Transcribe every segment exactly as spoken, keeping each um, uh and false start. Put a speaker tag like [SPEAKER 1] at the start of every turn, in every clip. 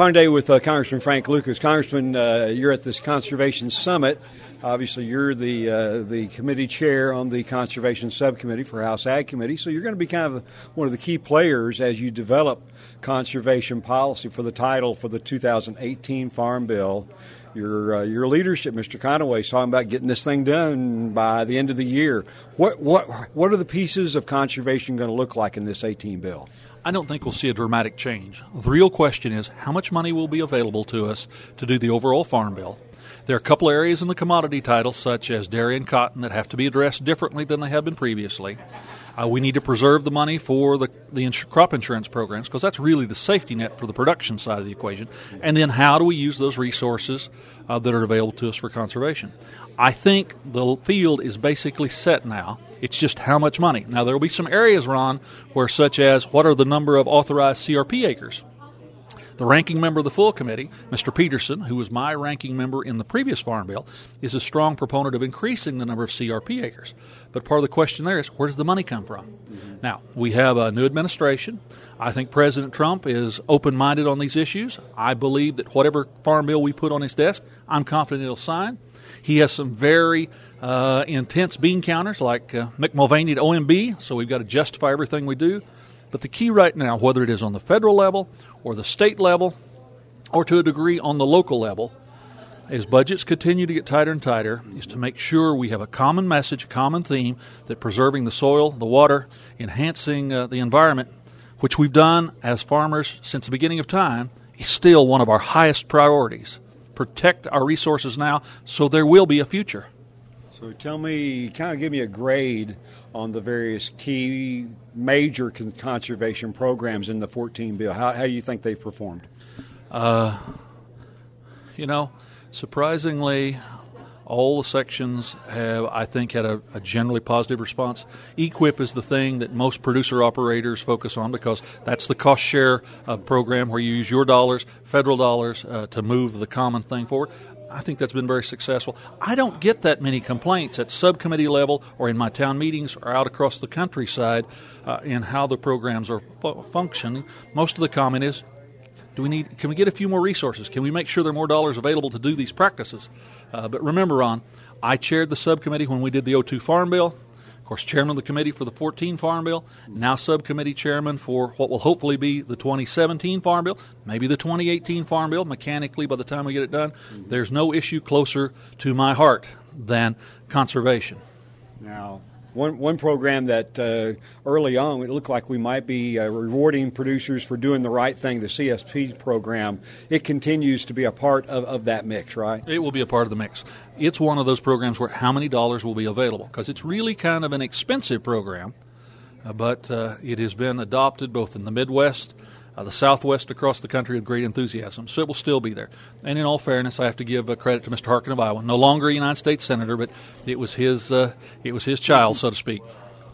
[SPEAKER 1] Fine day with uh, Congressman Frank Lucas. Congressman, uh, you're at this Conservation Summit. Obviously, you're the uh, the committee chair on the Conservation Subcommittee for House Ag Committee, so you're going to be kind of one of the key players as you develop conservation policy for the title for the two thousand eighteen Farm Bill. Your uh, your leadership, Mister Conaway, is talking about getting this thing done by the end of the year. What what what are the pieces of conservation going to look like in this eighteen bill?
[SPEAKER 2] I don't think we'll see a dramatic change. The real question is how much money will be available to us to do the overall Farm Bill. There are a couple areas in the commodity title, such as dairy and cotton, that have to be addressed differently than they have been previously. Uh, we need to preserve the money for the, the ins- crop insurance programs, because that's really the safety net for the production side of the equation. And then how do we use those resources uh, that are available to us for conservation? I think the field is basically set now. It's just how much money. Now, there will be some areas, Ron, where such as what are the number of authorized C R P acres? The ranking member of the full committee, Mister Peterson, who was my ranking member in the previous Farm Bill, is a strong proponent of increasing the number of C R P acres. But part of the question there is, where does the money come from? Mm-hmm. Now, we have a new administration. I think President Trump is open-minded on these issues. I believe that whatever Farm Bill we put on his desk, I'm confident he'll sign. He has some very uh, intense bean counters like uh, Mick Mulvaney at O M B, so we've got to justify everything we do. But the key right now, whether it is on the federal level or the state level or to a degree on the local level, as budgets continue to get tighter and tighter, is to make sure we have a common message, a common theme, that preserving the soil, the water, enhancing uh, the environment, which we've done as farmers since the beginning of time, is still one of our highest priorities. Protect our resources now so there will be a future.
[SPEAKER 1] So tell me, kind of give me a grade on the various key major con- conservation programs in the fourteen bill. How, how do you think they've performed?
[SPEAKER 2] Uh, you know, surprisingly, all the sections have, I think, had a, a generally positive response. E Q I P is the thing that most producer operators focus on because that's the cost share uh, program where you use your dollars, federal dollars, uh, to move the common thing forward. I think that's been very successful. I don't get that many complaints at subcommittee level or in my town meetings or out across the countryside uh, in how the programs are fu- functioning. Most of the comment is, do we need? Can we get a few more resources? Can we make sure there are more dollars available to do these practices? Uh, but remember, Ron, I chaired the subcommittee when we did the oh two Farm Bill. Of course, chairman of the committee for the fourteen Farm Bill, now subcommittee chairman for what will hopefully be the twenty seventeen Farm Bill, maybe the twenty eighteen Farm Bill, mechanically by the time we get it done. Mm-hmm. There's no issue closer to my heart than conservation.
[SPEAKER 1] Now, one one program that uh, early on it looked like we might be uh, rewarding producers for doing the right thing, the C S P program, it continues to be a part of, of that mix, right?
[SPEAKER 2] It will be a part of the mix. It's one of those programs where how many dollars will be available, because it's really kind of an expensive program, uh, but uh, it has been adopted both in the Midwest, uh, the Southwest, across the country with great enthusiasm, so it will still be there. And in all fairness, I have to give uh, credit to Mister Harkin of Iowa. No longer a United States Senator, but it was his uh, it was his child, so to speak.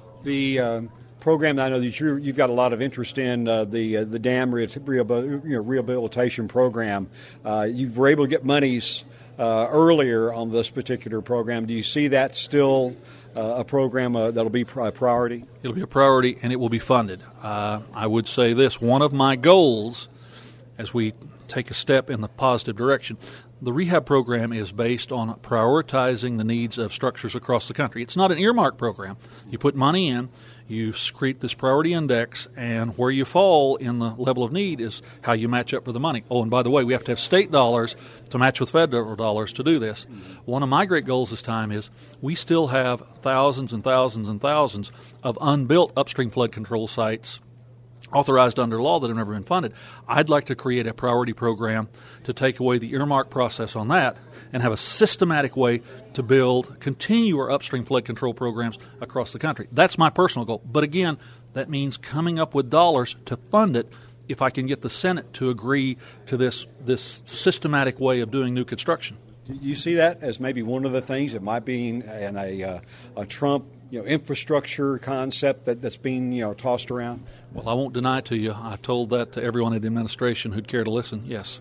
[SPEAKER 1] The uh, program that I know that you you've got a lot of interest in, uh, the uh, the dam re- rehabil- you know, rehabilitation program. Uh, you were able to get monies uh, earlier on this particular program. Do you see that still uh, a program uh, that'll be a priority?
[SPEAKER 2] It'll be a priority, and it will be funded. Uh, I would say this: one of my goals, as we take a step in the positive direction, the rehab program is based on prioritizing the needs of structures across the country. It's not an earmark program. You put money in, you secrete this priority index, and where you fall in the level of need is how you match up for the money. Oh, and by the way, we have to have state dollars to match with federal dollars to do this. Mm-hmm. One of my great goals this time is we still have thousands and thousands and thousands of unbuilt upstream flood control sites authorized under law that have never been funded. I'd like to create a priority program to take away the earmark process on that and have a systematic way to build, continue our upstream flood control programs across the country. That's my personal goal. But again, that means coming up with dollars to fund it if I can get the Senate to agree to this, this systematic way of doing new construction.
[SPEAKER 1] You see that as maybe one of the things that might be in a, uh, a Trump you know, infrastructure concept that, that's being you know tossed around?
[SPEAKER 2] Well, I won't deny it to you. I've told that to everyone in the administration who'd care to listen, yes.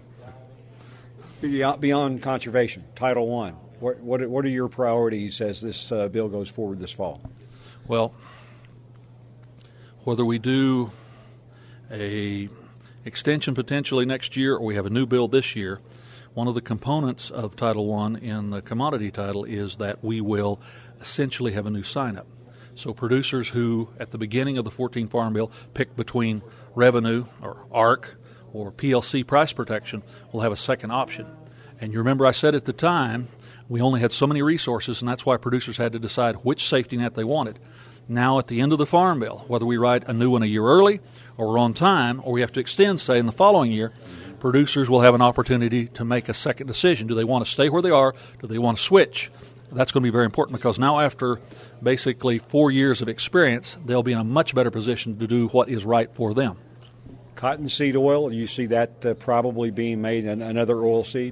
[SPEAKER 1] Beyond, beyond conservation, Title One, what, what, what are your priorities as this uh, bill goes forward this fall?
[SPEAKER 2] Well, whether we do a extension potentially next year, or we have a new bill this year. One of the components of Title One in the commodity title is that we will essentially have a new sign-up. So producers who, at the beginning of the fourteenth Farm Bill, pick between revenue or A R C or P L C price protection will have a second option. And you remember I said at the time, we only had so many resources, and that's why producers had to decide which safety net they wanted. Now at the end of the Farm Bill, whether we write a new one a year early or we're on time, or we have to extend, say, in the following year, producers will have an opportunity to make a second decision. Do they want to stay where they are? Do they want to switch? That's going to be very important, because now after basically four years of experience, they'll be in a much better position to do what is right for them.
[SPEAKER 1] Cottonseed oil, you see that uh, probably being made in another oil seed?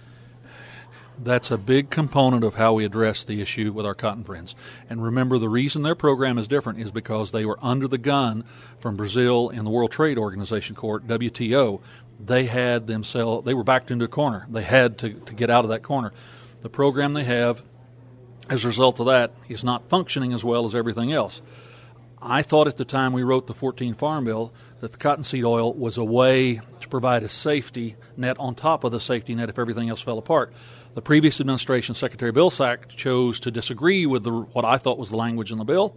[SPEAKER 2] That's a big component of how we address the issue with our cotton friends. And remember, the reason their program is different is because they were under the gun from Brazil in the World Trade Organization court, W T O. They had themselves, they were backed into a corner. They had to, to get out of that corner. The program they have, as a result of that, is not functioning as well as everything else. I thought at the time we wrote the fourteenth Farm Bill that the cottonseed oil was a way to provide a safety net on top of the safety net if everything else fell apart. The previous administration, Secretary Vilsack, chose to disagree with the, what I thought was the language in the bill.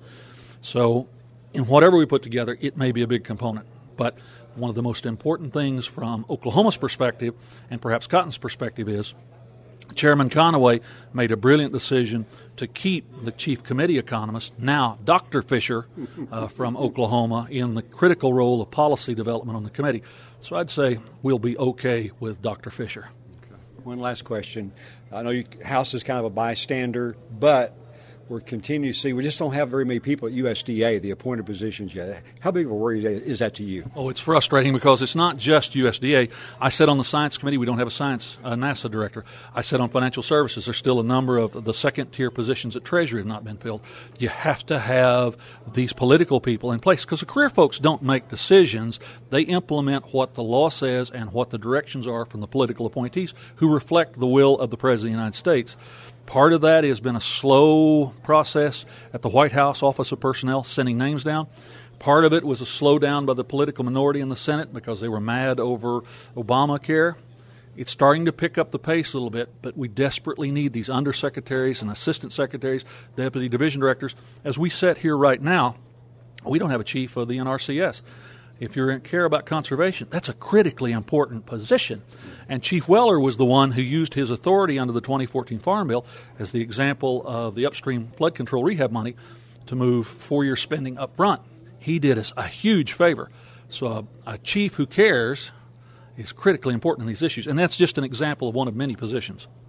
[SPEAKER 2] So in whatever we put together, it may be a big component. But one of the most important things from Oklahoma's perspective, and perhaps Cotton's perspective, is Chairman Conaway made a brilliant decision to keep the chief committee economist, now Doctor Fisher uh, from Oklahoma, in the critical role of policy development on the committee. So I'd say we'll be okay with Doctor Fisher.
[SPEAKER 1] One last question. I know you, House is kind of a bystander, but we're continuing to see, we just don't have very many people at U S D A, the appointed positions yet. How big of a worry is that to you?
[SPEAKER 2] Oh, it's frustrating because it's not just U S D A. I said on the Science Committee we don't have a science uh, NASA director. I said on Financial Services there's still a number of the second-tier positions at Treasury have not been filled. You have to have these political people in place, because the career folks don't make decisions. They implement what the law says and what the directions are from the political appointees who reflect the will of the President of the United States. Part of that has been a slow process at the White House Office of Personnel, sending names down. Part of it was a slowdown by the political minority in the Senate because they were mad over Obamacare. It's starting to pick up the pace a little bit, but we desperately need these undersecretaries and assistant secretaries, deputy division directors. As we sit here right now, we don't have a chief of the N R C S. If you care about conservation, that's a critically important position. And Chief Weller was the one who used his authority under the twenty fourteen Farm Bill as the example of the upstream flood control rehab money to move four-year spending up front. He did us a huge favor. So a, a chief who cares is critically important in these issues. And that's just an example of one of many positions.